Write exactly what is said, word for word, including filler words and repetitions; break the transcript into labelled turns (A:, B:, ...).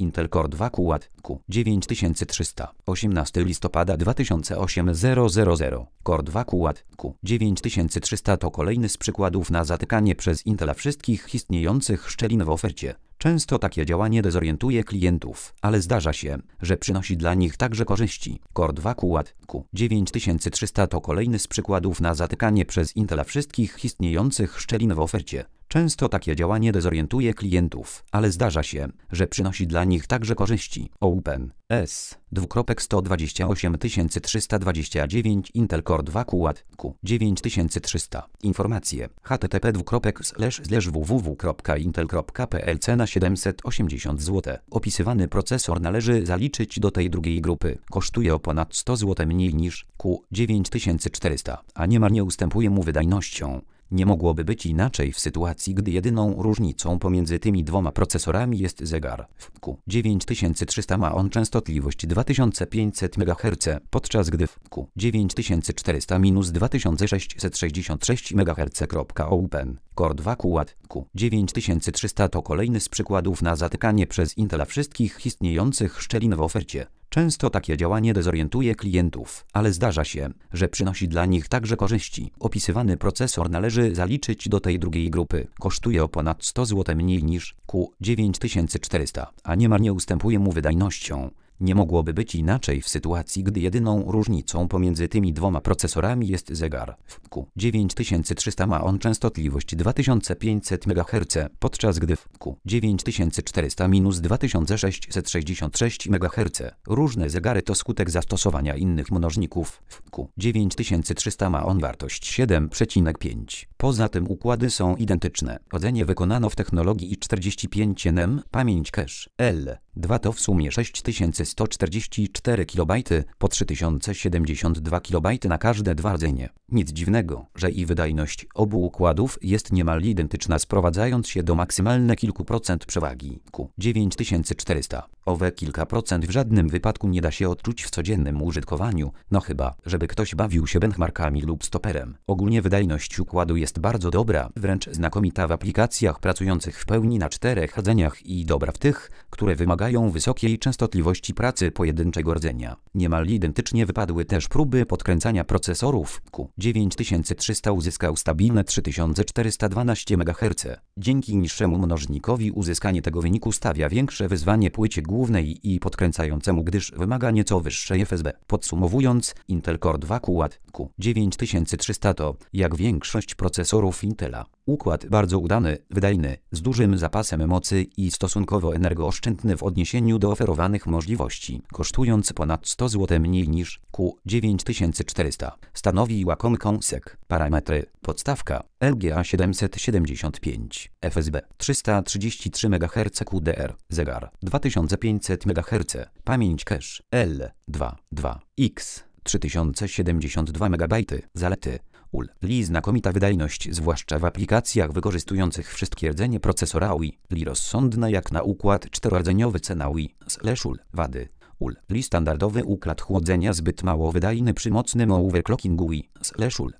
A: Intel Core dwa Quad Q dziewięć tysięcy trzysta. osiemnastego listopada dwa tysiące osiem zero zero zero. Core dwa Quad Q dziewięć tysięcy trzysta to kolejny z przykładów na zatykanie przez Intela wszystkich istniejących szczelin w ofercie. Często takie działanie dezorientuje klientów, ale zdarza się, że przynosi dla nich także korzyści. Core dwa Quad Q dziewięć tysięcy trzysta to kolejny z przykładów na zatykanie przez Intela wszystkich istniejących szczelin w ofercie. Często takie działanie dezorientuje klientów, ale zdarza się, że przynosi dla nich także korzyści. Open S sto dwadzieścia osiem trzysta dwadzieścia dziewięć Intel Core dwa Quad Q dziewięć tysięcy trzysta. Informacje http dwukropek slash slash www kropka intel kropka pl cena siedemset osiemdziesiąt złotych. Opisywany procesor należy zaliczyć do tej drugiej grupy. Kosztuje o ponad sto złotych mniej niż Q dziewięć tysięcy czterysta, a niemarnie ustępuje mu wydajnością. Nie mogłoby być inaczej w sytuacji, gdy jedyną różnicą pomiędzy tymi dwoma procesorami jest zegar. W Q dziewięć tysięcy trzysta ma on częstotliwość dwa tysiące pięćset megaherców, podczas gdy w Q dziewięć tysięcy czterysta minus dwa tysiące sześćset sześćdziesiąt sześć megaherców. Open Core dwa Quad Q dziewięć tysięcy trzysta to kolejny z przykładów na zatykanie przez Intela wszystkich istniejących szczelin w ofercie. Często takie działanie dezorientuje klientów, ale zdarza się, że przynosi dla nich także korzyści. Opisywany procesor należy zaliczyć do tej drugiej grupy. Kosztuje o ponad sto złotych mniej niż Q dziewięć tysięcy czterysta, a niemarnie ustępuje mu wydajnością. Nie mogłoby być inaczej w sytuacji, gdy jedyną różnicą pomiędzy tymi dwoma procesorami jest zegar. W Q dziewięć tysięcy trzysta ma on częstotliwość dwa tysiące pięćset megaherców, podczas gdy w Q dziewięć tysięcy czterysta minus dwa tysiące sześćset sześćdziesiąt sześć megaherców. Różne zegary to skutek zastosowania innych mnożników. W Q dziewięć tysięcy trzysta ma on wartość siedem przecinek pięć. Poza tym układy są identyczne. Chodzenie wykonano w technologii i czterdzieści pięć N M, pamięć cache L dwa to w sumie sześć tysięcy sto czterdzieści cztery kilobajty po trzy tysiące siedemdziesiąt dwa kilobajty na każde dwa rdzenie. Nic dziwnego, że i wydajność obu układów jest niemal identyczna, sprowadzając się do maksymalne kilku procent przewagi. Q dziewięć tysięcy czterysta. Owe kilka procent w żadnym wypadku nie da się odczuć w codziennym użytkowaniu, no chyba, żeby ktoś bawił się benchmarkami lub stoperem. Ogólnie wydajność układu jest bardzo dobra, wręcz znakomita w aplikacjach pracujących w pełni na czterech rdzeniach i dobra w tych, które wymagają wysokiej częstotliwości pracy pojedynczego rdzenia. Niemal identycznie wypadły też próby podkręcania procesorów. Q dziewięć tysięcy trzysta uzyskał stabilne trzy tysiące czterysta dwanaście megaherców. Dzięki niższemu mnożnikowi uzyskanie tego wyniku stawia większe wyzwanie płycie głównej i podkręcającemu, gdyż wymaga nieco wyższej F S B. Podsumowując, Intel Core dwa Quad Q dziewięć tysięcy trzysta to, jak większość procesorów Intela, układ bardzo udany, wydajny, z dużym zapasem mocy i stosunkowo energooszczędny w odniesieniu do oferowanych możliwości, kosztując ponad sto złotych mniej niż Q dziewięć tysięcy czterysta. Stanowi łakomką S E C. Parametry: podstawka L G A siedemset siedemdziesiąt pięć, F S B trzysta trzydzieści trzy megaherców, Q D R, zegar dwa tysiące pięćset megaherców, pamięć cache L dwa dwa X trzy tysiące siedemdziesiąt dwa megabajty. Zalety: U L Li znakomita wydajność, zwłaszcza w aplikacjach wykorzystujących wszystkie rdzenie procesora U I. Li rozsądna jak na układ czterorodzeniowy, cena U I slash U L. Wady: U L Li standardowy układ chłodzenia zbyt mało wydajny przy mocnym overclockingu U I slash U L.